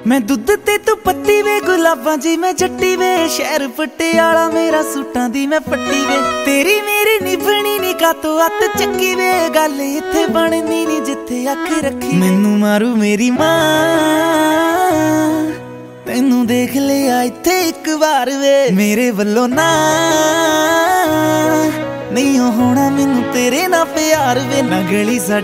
मैं दुध ते तू पत्ती वे, गुलाबां जी मैं जट्टी वे, शहर पटियाला मेरा सूटां दी मैं पट्टी वे। तेरी मेरी निभनी नी कातों अत चक्की वे, गल इत्थे बनदी नी जिथे अख रखी। मैनू मारू मेरी मां, तैनू देख लिया इत्थे इक बार वे, मेरे वल्लों ना नहीं होना मैनू तेरे ना प्यार वे। ना गली